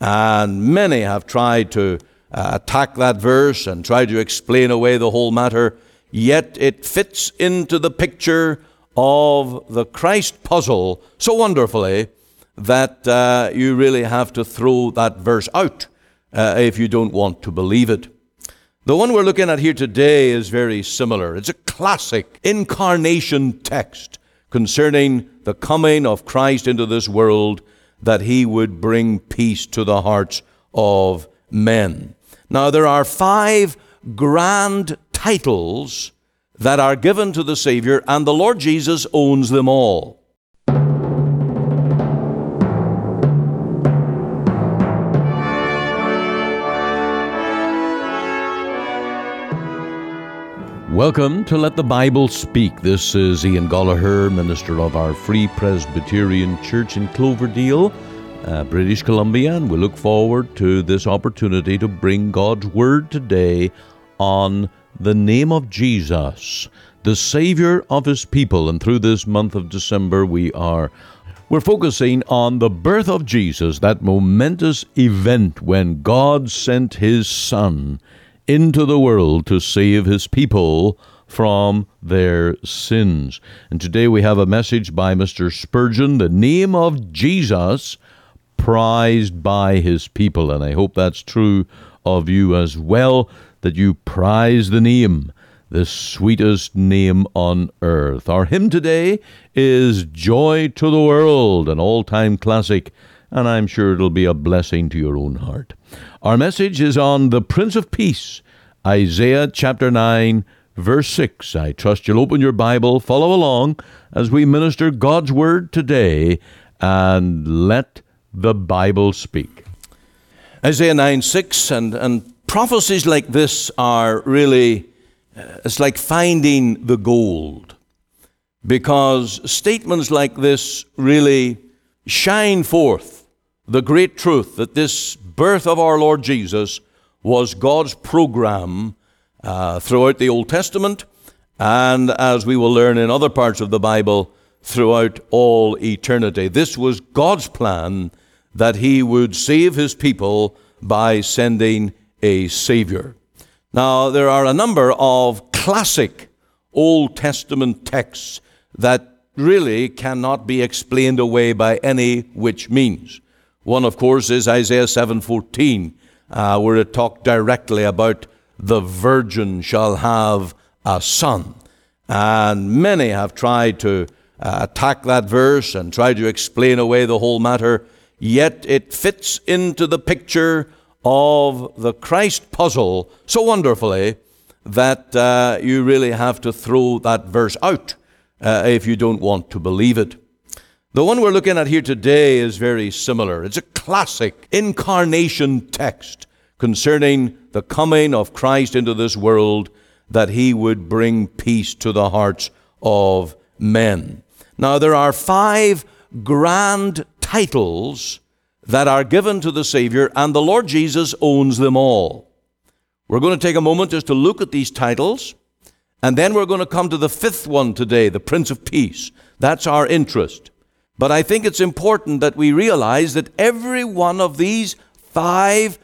And many have tried to attack that verse and try to explain away the whole matter, yet it fits into the picture of the Christ puzzle so wonderfully that you really have to throw that verse out if you don't want to believe it. The one we're looking at here today is very similar. It's a classic incarnation text concerning the coming of Christ into this world, that he would bring peace to the hearts of men. Now, there are 5 grand titles that are given to the Savior, and the Lord Jesus owns them all. Welcome to Let the Bible Speak. This is Ian Gollaher, minister of our Free Presbyterian Church in Cloverdale, British Columbia, and we look forward to this opportunity to bring God's Word today on the name of Jesus, the Savior of His people. And through this month of December, we're focusing on the birth of Jesus, that momentous event when God sent His Son into the world to save His people from their sins. And today we have a message by Mr. Spurgeon, the name of Jesus prized by His people. And I hope that's true of you as well, that you prize the name, the sweetest name on earth. Our hymn today is Joy to the World, an all-time classic, and I'm sure it'll be a blessing to your own heart. Our message is on the Prince of Peace, Isaiah chapter 9, verse 6. I trust you'll open your Bible, follow along as we minister God's Word today, and let the Bible speak. Isaiah 9, 6, and prophecies like this are really, it's like finding the gold, because statements like this really shine forth the great truth that this birth of our Lord Jesus was God's program throughout the Old Testament, and as we will learn in other parts of the Bible, throughout all eternity. This was God's plan, that He would save His people by sending a Savior. Now, there are a number of classic Old Testament texts that really cannot be explained away by any which means. One, of course, is Isaiah 7:14, where it talked directly about the virgin shall have a son. And many have tried to attack that verse and try to explain away the whole matter, yet it fits into the picture of the Christ puzzle so wonderfully that you really have to throw that verse out if you don't want to believe it. The one we're looking at here today is very similar. It's a classic incarnation text concerning the coming of Christ into this world, that he would bring peace to the hearts of men. Now, there are 5 grand titles that are given to the Savior, and the Lord Jesus owns them all. We're going to take a moment just to look at these titles, and then we're going to come to the 5th one today, the Prince of Peace. That's our interest. But I think it's important that we realize that every one of these 5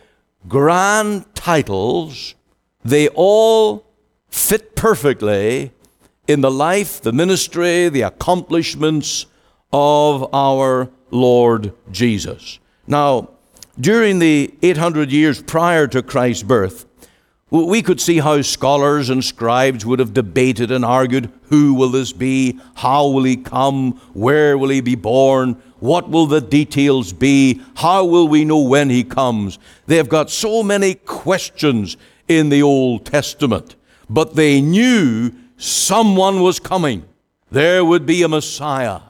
grand titles, they all fit perfectly in the life, the ministry, the accomplishments of our Lord Jesus. Now, during the 800 years prior to Christ's birth, we could see how scholars and scribes would have debated and argued, who will this be? How will he come? Where will he be born? What will the details be? How will we know when he comes? They have got so many questions in the Old Testament, but they knew someone was coming. There would be a Messiah.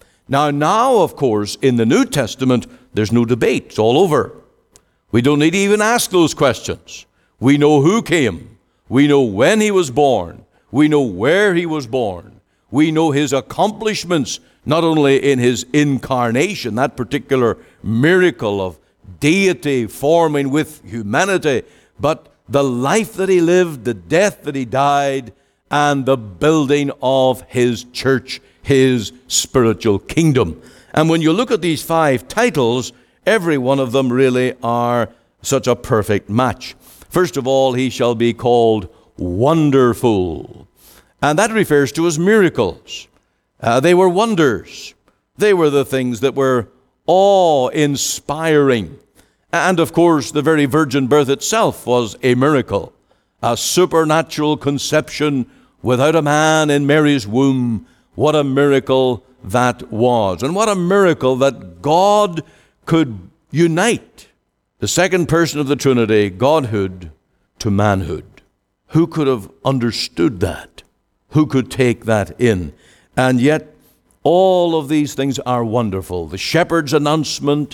Now, of course, in the New Testament, there's no debate. It's all over. We don't need to even ask those questions. We know who came. We know when he was born. We know where he was born. We know his accomplishments, not only in his incarnation, that particular miracle of deity forming with humanity, but the life that he lived, the death that he died, and the building of his church, his spiritual kingdom. And when you look at these 5 titles, Every one of them really are such a perfect match. First of all, he shall be called Wonderful. And that refers to his miracles. They were wonders. They were the things that were awe-inspiring. And of course, the very virgin birth itself was a miracle. A supernatural conception without a man in Mary's womb. What a miracle that was. And what a miracle that God could unite the second person of the Trinity, Godhood, to manhood. Who could have understood that? Who could take that in? And yet, all of these things are wonderful. The shepherd's announcement,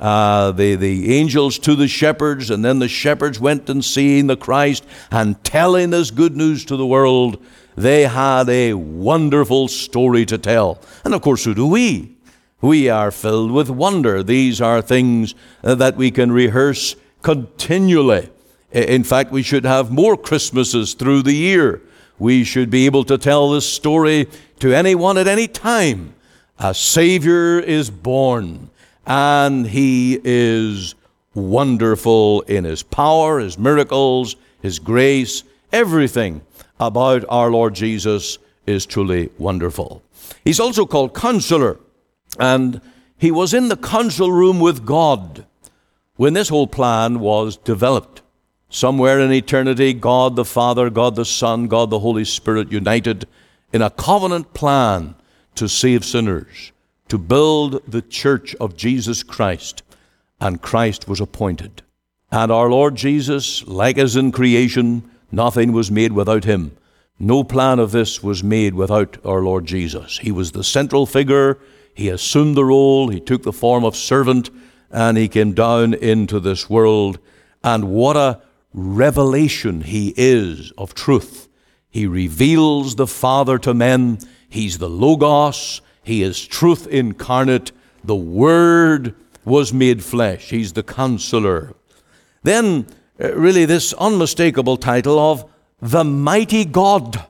the angels to the shepherds, and then the shepherds went and seeing the Christ and telling this good news to the world. They had a wonderful story to tell. And of course, so do we. We are filled with wonder. These are things that we can rehearse continually. In fact, we should have more Christmases through the year. We should be able to tell this story to anyone at any time. A Savior is born, and he is wonderful in his power, his miracles, his grace. Everything about our Lord Jesus is truly wonderful. He's also called Counselor, and he was in the council room with God when this whole plan was developed. Somewhere in eternity, God the Father, God the Son, God the Holy Spirit united in a covenant plan to save sinners, to build the church of Jesus Christ, and Christ was appointed. And our Lord Jesus, like as in creation, nothing was made without him. No plan of this was made without our Lord Jesus. He was the central figure. He assumed the role. He took the form of servant, and he came down into this world. And what a revelation he is of truth. He reveals the Father to men. He's the Logos. He is truth incarnate. The Word was made flesh. He's the Counselor. Then, really, this unmistakable title of the Mighty God.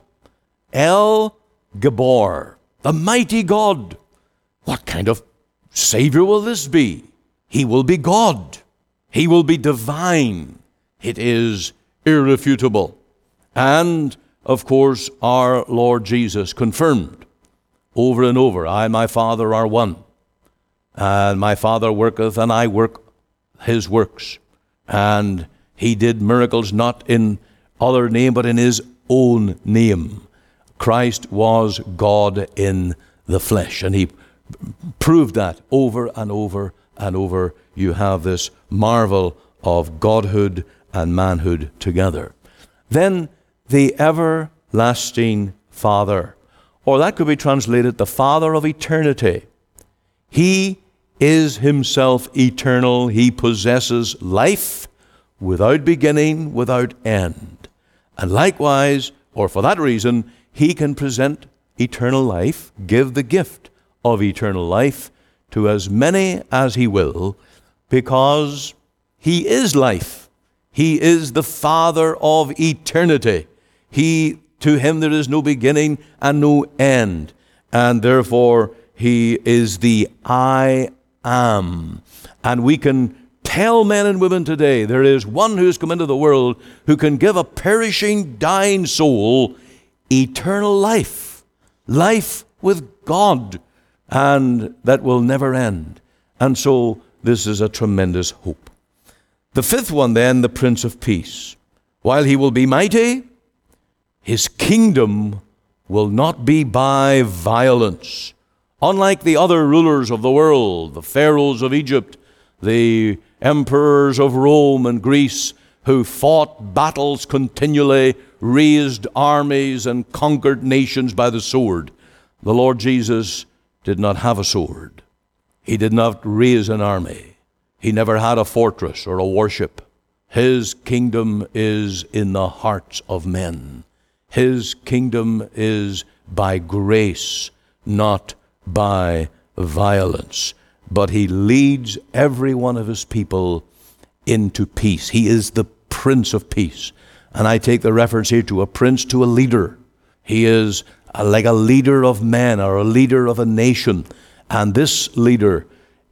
El Gabor, the Mighty God. What kind of Savior will this be? He will be God. He will be divine. It is irrefutable. And, of course, our Lord Jesus confirmed over and over, I and my Father are one. And my Father worketh, and I work his works. And he did miracles not in other name, but in his own name. Christ was God in the flesh. And he proved that over and over and over. You have this marvel of godhood and manhood together. Then the everlasting Father, or that could be translated the Father of eternity. He is himself eternal. He possesses life without beginning, without end. And likewise, or for that reason, he can present eternal life, give the gift of eternal life to as many as he will, because he is life. He is the Father of eternity. To him there is no beginning and no end. And therefore, he is the I am. And we can tell men and women today, there is one who has come into the world who can give a perishing, dying soul eternal life. Life with God. And that will never end. And so, this is a tremendous hope. The fifth one then, the Prince of Peace. While he will be mighty, his kingdom will not be by violence. Unlike the other rulers of the world, the pharaohs of Egypt, the emperors of Rome and Greece, who fought battles continually, raised armies and conquered nations by the sword, the Lord Jesus did not have a sword. He did not raise an army. He never had a fortress or a warship. His kingdom is in the hearts of men. His kingdom is by grace, not by violence. But he leads every one of his people into peace. He is the Prince of Peace. And I take the reference here to a prince, to a leader. He is like a leader of men or a leader of a nation. And this leader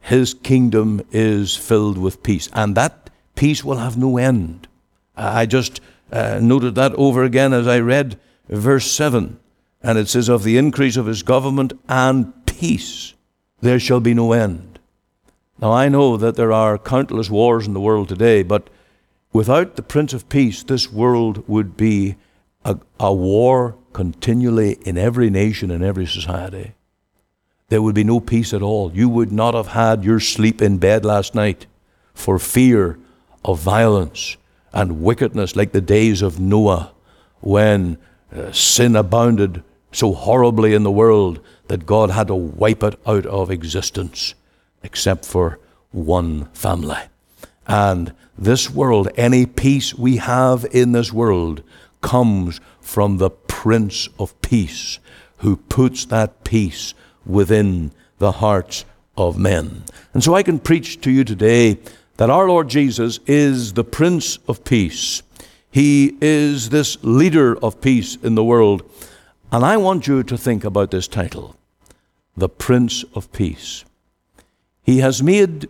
his kingdom is filled with peace, and that peace will have no end. I just noted that over again as I read verse 7, and it says, of the increase of his government and peace there shall be no end. Now I know that there are countless wars in the world today, but without the Prince of Peace, this world would be a war continually in every nation and every society. There would be no peace at all. You would not have had your sleep in bed last night for fear of violence and wickedness like the days of Noah, when sin abounded so horribly in the world that God had to wipe it out of existence, except for one family. And this world, any peace we have in this world, comes from the Prince of Peace, who puts that peace within the hearts of men. And so I can preach to you today that our Lord Jesus is the Prince of Peace. He is this leader of peace in the world. And I want you to think about this title, the Prince of Peace. He has made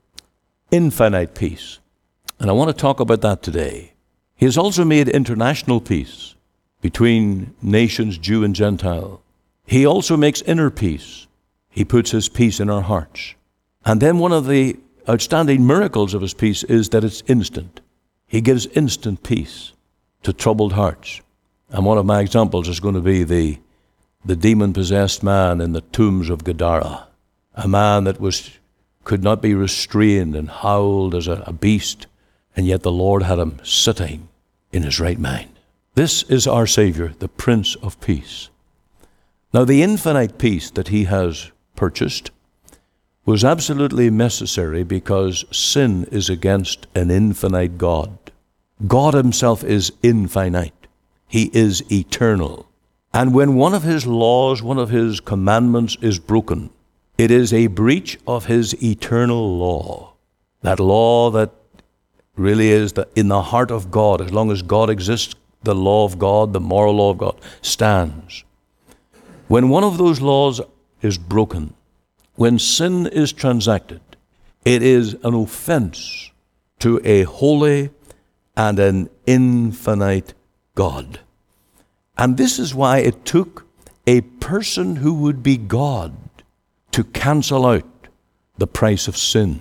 infinite peace. And I want to talk about that today. He has also made international peace between nations, Jew and Gentile. He also makes inner peace. He puts his peace in our hearts. And then one of the outstanding miracles of his peace is that it's instant. He gives instant peace to troubled hearts. And one of my examples is going to be the demon-possessed man in the tombs of Gadara, a man that could not be restrained and howled as a beast, and yet the Lord had him sitting in his right mind. This is our Savior, the Prince of Peace. Now, the infinite peace that he has purchased was absolutely necessary because sin is against an infinite God. God himself is infinite. He is eternal. And when one of his laws, one of his commandments is broken, it is a breach of his eternal law. That law that really is in the heart of God. As long as God exists, the law of God, the moral law of God, stands. When one of those laws is broken, when sin is transacted, it is an offense to a holy and an infinite God. And this is why it took a person who would be God to cancel out the price of sin.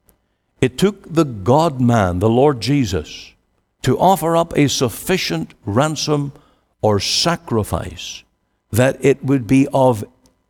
It took the God-man, the Lord Jesus, to offer up a sufficient ransom or sacrifice that it would be of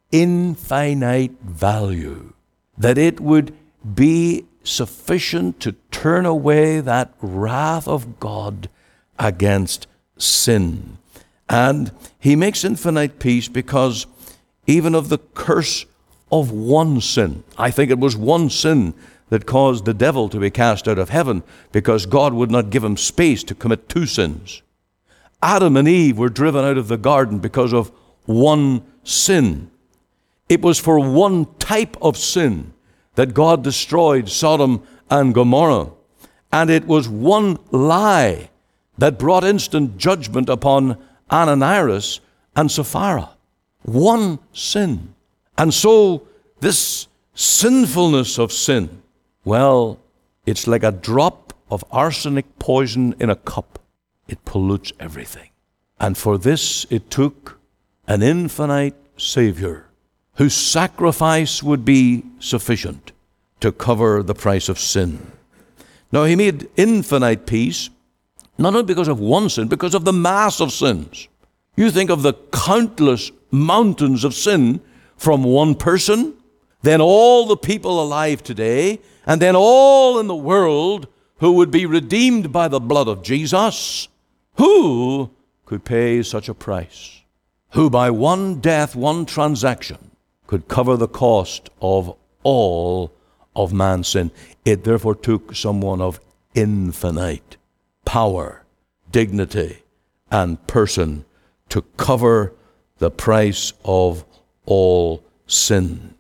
infinite value, that it would be sufficient to turn away that wrath of God against sin. And he makes infinite peace because even of the curse of one sin, I think it was one sin that caused the devil to be cast out of heaven because God would not give him space to commit two sins. Adam and Eve were driven out of the garden because of one sin. It was for one type of sin that God destroyed Sodom and Gomorrah. And it was one lie that brought instant judgment upon Ananias and Sapphira. One sin. And so this sinfulness of sin, well, it's like a drop of arsenic poison in a cup. It pollutes everything. And for this it took an infinite Savior whose sacrifice would be sufficient to cover the price of sin. Now, he made infinite peace, not only because of one sin, because of the mass of sins. You think of the countless mountains of sin from one person, then all the people alive today, and then all in the world who would be redeemed by the blood of Jesus. Who could pay such a price? Who by one death, one transaction, could cover the cost of all of man's sin. It therefore took someone of infinite power, dignity, and person to cover the price of all sin.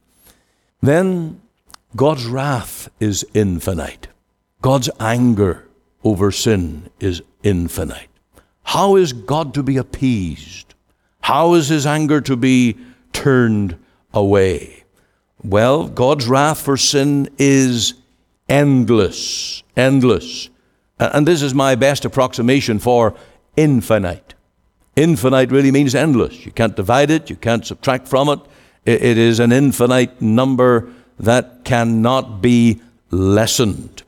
Then God's wrath is infinite. God's anger over sin is infinite. How is God to be appeased? How is his anger to be turned away? Well, God's wrath for sin is endless, endless. And this is my best approximation for infinite. Infinite really means endless. You can't divide it, you can't subtract from it. It is an infinite number that cannot be lessened.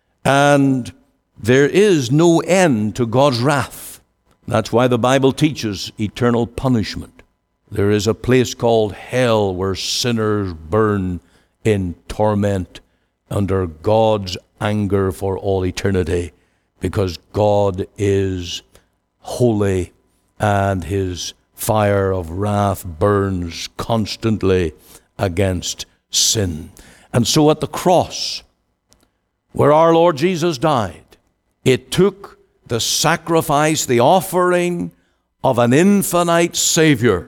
And there is no end to God's wrath. That's why the Bible teaches eternal punishment. There is a place called hell where sinners burn in torment under God's anger for all eternity, because God is holy and his fire of wrath burns constantly against sin. And so at the cross, where our Lord Jesus died, it took the sacrifice, the offering of an infinite Savior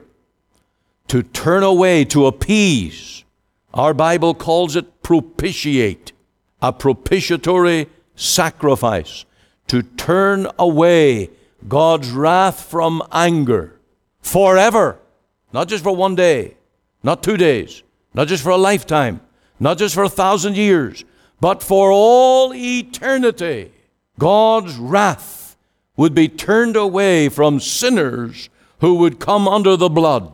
to turn away, to appease. Our Bible calls it propitiate, a propitiatory sacrifice, to turn away God's wrath from anger forever, not just for one day, not 2 days, not just for a lifetime, not just for 1,000 years, but for all eternity. God's wrath would be turned away from sinners who would come under the blood,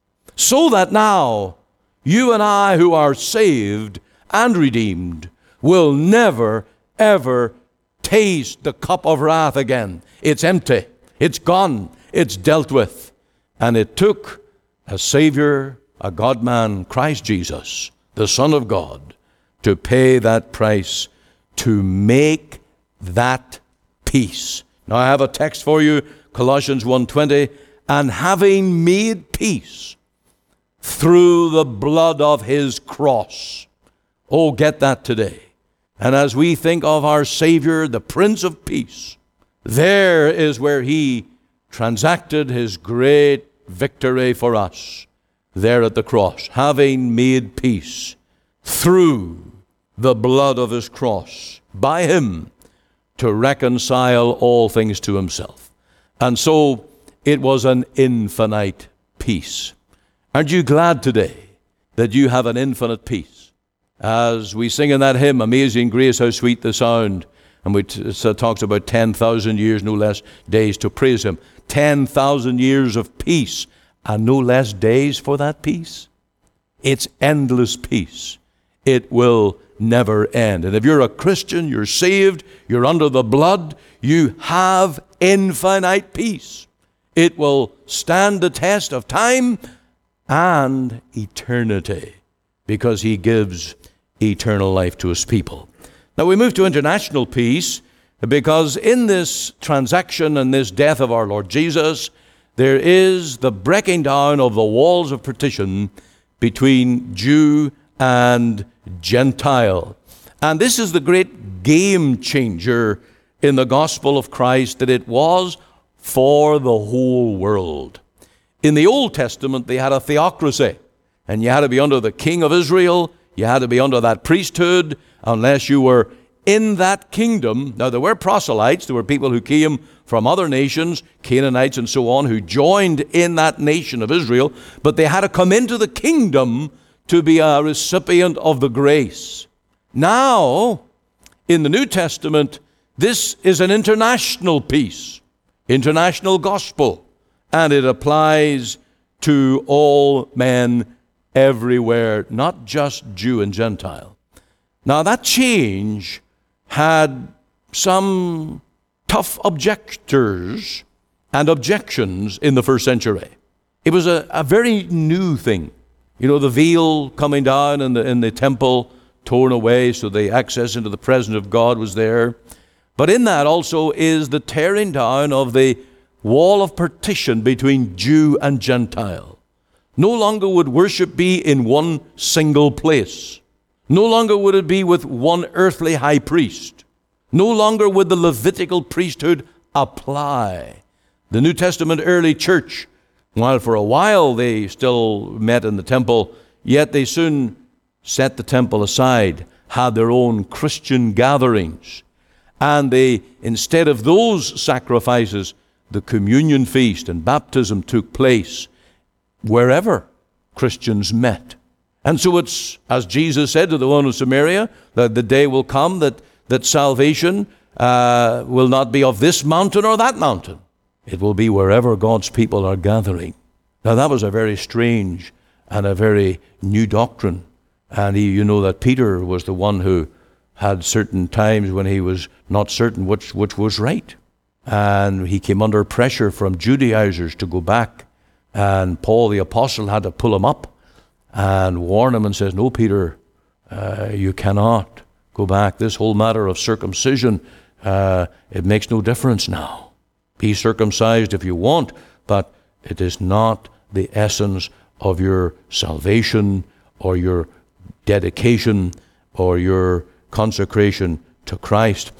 so that now you and I who are saved and redeemed will never, ever taste the cup of wrath again. It's empty. It's gone. It's dealt with. And it took a Savior, a God-man, Christ Jesus, the Son of God, to pay that price, to make that peace. Now I have a text for you, Colossians 1:20, and having made peace through the blood of his cross. Oh, get that today. And as we think of our Savior, the Prince of Peace, there is where he transacted his great victory for us, there at the cross, having made peace through the blood of his cross, by him to reconcile all things to himself. And so it was an infinite peace. Aren't you glad today that you have an infinite peace? As we sing in that hymn, Amazing Grace, how sweet the sound, and we talks about 10,000 years, no less days to praise him. 10,000 years of peace, and no less days for that peace. It's endless peace. It will never end. And if you're a Christian, you're saved, you're under the blood, you have infinite peace. It will stand the test of time and eternity, because he gives eternal life to his people. Now we move to international peace, because in this transaction and this death of our Lord Jesus, there is the breaking down of the walls of partition between Jew and Gentile. And this is the great game changer in the gospel of Christ, that it was for the whole world. In the Old Testament, they had a theocracy, and you had to be under the king of Israel. You had to be under that priesthood unless you were in that kingdom. Now, there were proselytes. There were people who came from other nations, Canaanites and so on, who joined in that nation of Israel, but they had to come into the kingdom to be a recipient of the grace. Now, in the New Testament, this is an international peace, international gospel, and it applies to all men everywhere, not just Jew and Gentile. Now, that change had some tough objectors and objections in the first century. It was a very new thing. You know, the veil coming down in the temple, torn away, so the access into the presence of God was there. But in that also is the tearing down of the wall of partition between Jew and Gentile. No longer would worship be in one single place. No longer would it be with one earthly high priest. No longer would the Levitical priesthood apply. The New Testament early church, while for a while they still met in the temple, yet they soon set the temple aside, had their own Christian gatherings. And they, instead of those sacrifices, the communion feast and baptism took place wherever Christians met. And so it's, as Jesus said to the one of Samaria, that the day will come that salvation will not be of this mountain or that mountain. It will be wherever God's people are gathering. Now that was a very strange and a very new doctrine. And you know that Peter was the one who had certain times when he was not certain which was right. And he came under pressure from Judaizers to go back. And Paul the apostle had to pull him up and warn him and says, no, Peter, you cannot go back. This whole matter of circumcision, it makes no difference now. Be circumcised if you want, but it is not the essence of your salvation or your dedication or your consecration to Christ.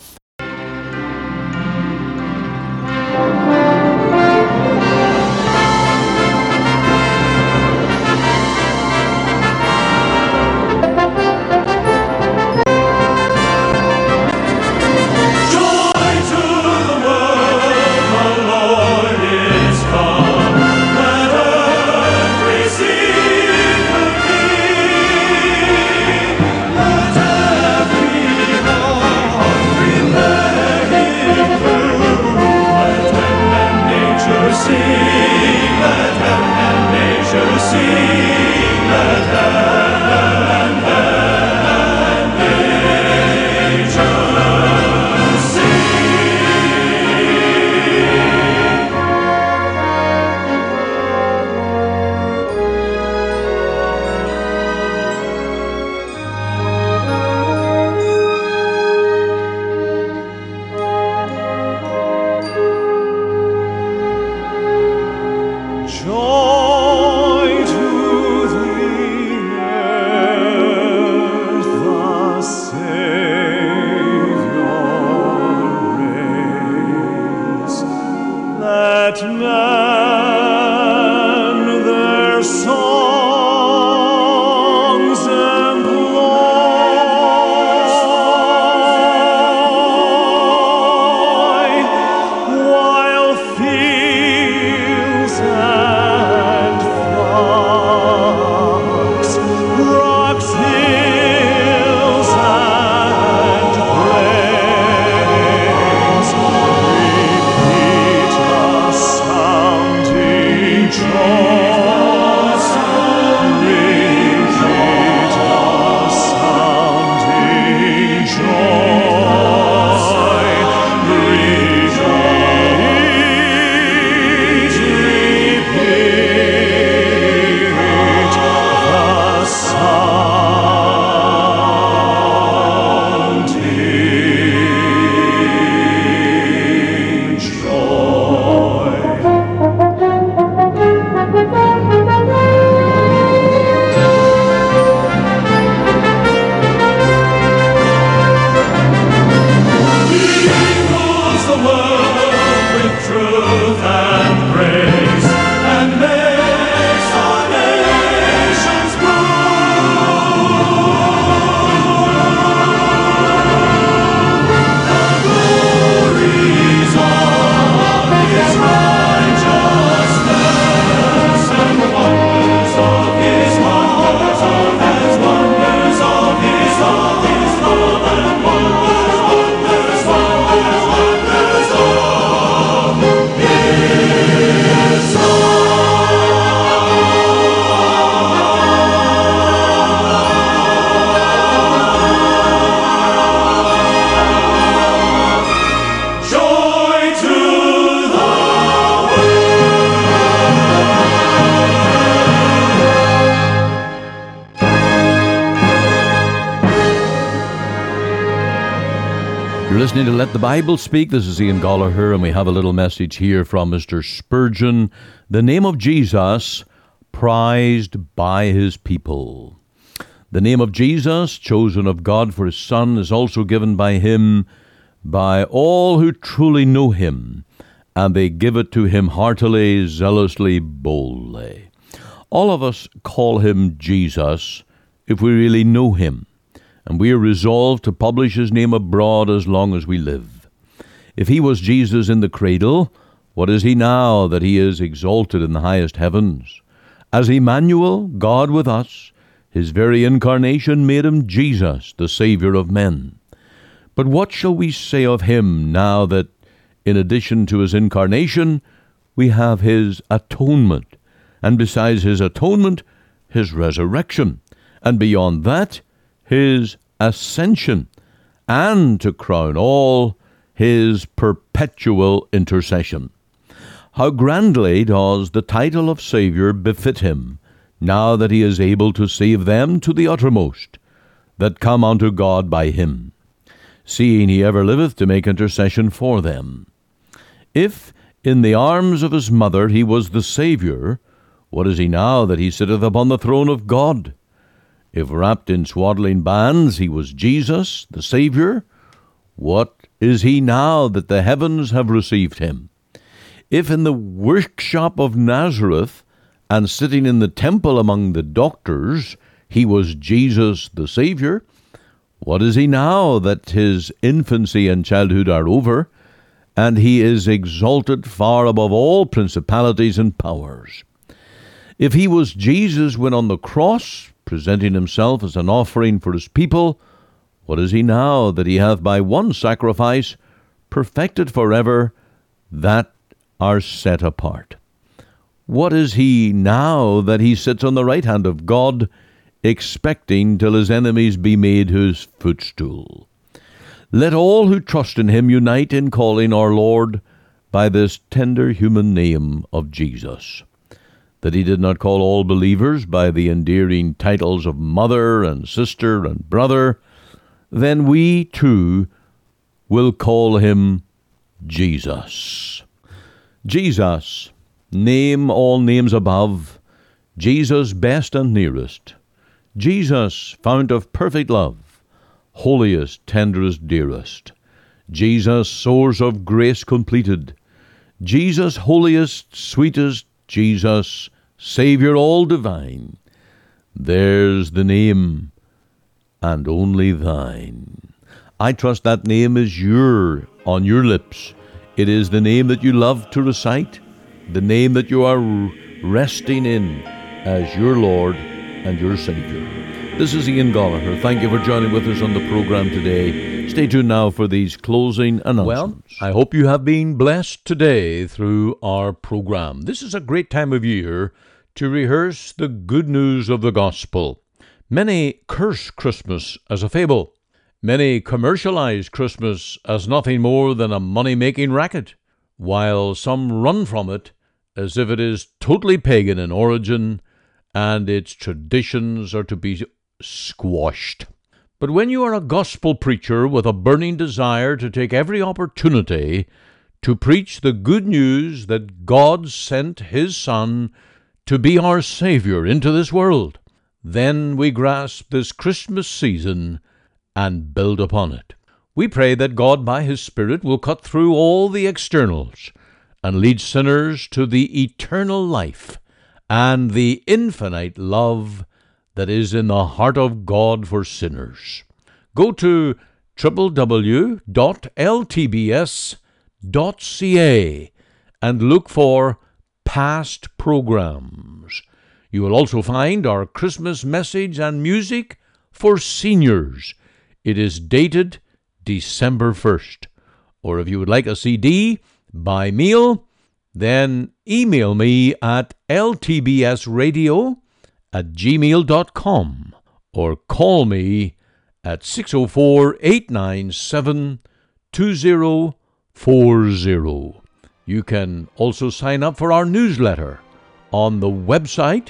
Listening to Let the Bible Speak. This is Ian Gallagher, and we have a little message here from Mr. Spurgeon. The name of Jesus, prized by his people. The name of Jesus, chosen of God for his Son, is also given by him by all who truly know him, and they give it to him heartily, zealously, boldly. All of us call him Jesus if we really know him, and we are resolved to publish his name abroad as long as we live. If he was Jesus in the cradle, what is he now that he is exalted in the highest heavens? As Emmanuel, God with us, His very incarnation made him Jesus, the Savior of men. But what shall we say of him now that, in addition to his incarnation, we have his atonement, and besides his atonement, his resurrection, and beyond that, his ascension, and to crown all, his perpetual intercession? How grandly does the title of Saviour befit him, now that he is able to save them to the uttermost, that come unto God by him, seeing he ever liveth to make intercession for them. If in the arms of his mother he was the Saviour, what is he now that he sitteth upon the throne of God? If wrapped in swaddling bands he was Jesus, the Saviour, what is he now that the heavens have received him? If in the workshop of Nazareth, and sitting in the temple among the doctors, he was Jesus the Saviour, what is he now that his infancy and childhood are over, and he is exalted far above all principalities and powers? If he was Jesus when on the cross, presenting himself as an offering for his people, what is he now that he hath by one sacrifice perfected forever that are set apart? What is he now that he sits on the right hand of God, expecting till his enemies be made his footstool? Let all who trust in him unite in calling our Lord by this tender human name of Jesus. That he did not call all believers by the endearing titles of mother and sister and brother, then we too will call him Jesus. Jesus, name all names above, Jesus best and nearest, Jesus fount of perfect love, holiest, tenderest, dearest, Jesus source of grace completed, Jesus holiest, sweetest, Jesus Saviour all divine. There's the name, and only thine. I trust that name is on your lips. It is the name that you love to recite, the name that you are resting in as your Lord and your Savior. This is Ian Goligher. Thank you for joining with us on the program today. Stay tuned now for these closing announcements. Well, I hope you have been blessed today through our program. This is a great time of year to rehearse the good news of the gospel. Many curse Christmas as a fable. Many commercialize Christmas as nothing more than a money-making racket, while some run from it as if it is totally pagan in origin and its traditions are to be squashed. But when you are a gospel preacher with a burning desire to take every opportunity to preach the good news that God sent His Son to be our Savior into this world, then we grasp this Christmas season and build upon it. We pray that God by His Spirit will cut through all the externals and lead sinners to the eternal life and the infinite love that is in the heart of God for sinners. Go to www.ltbs.ca and look for past programs. You will also find our Christmas message and music for seniors. It is dated December 1st. Or if you would like a CD by mail, then email me at ltbsradio@gmail.com or call me at 604-897-2040. You can also sign up for our newsletter on the website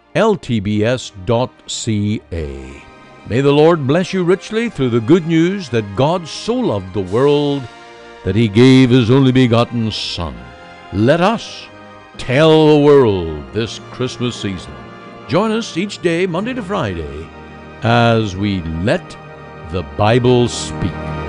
ltbs.ca. May the Lord bless you richly through the good news that God so loved the world that He gave His only begotten Son. Let us tell the world this Christmas season. Join us each day, Monday to Friday, as we let the Bible speak.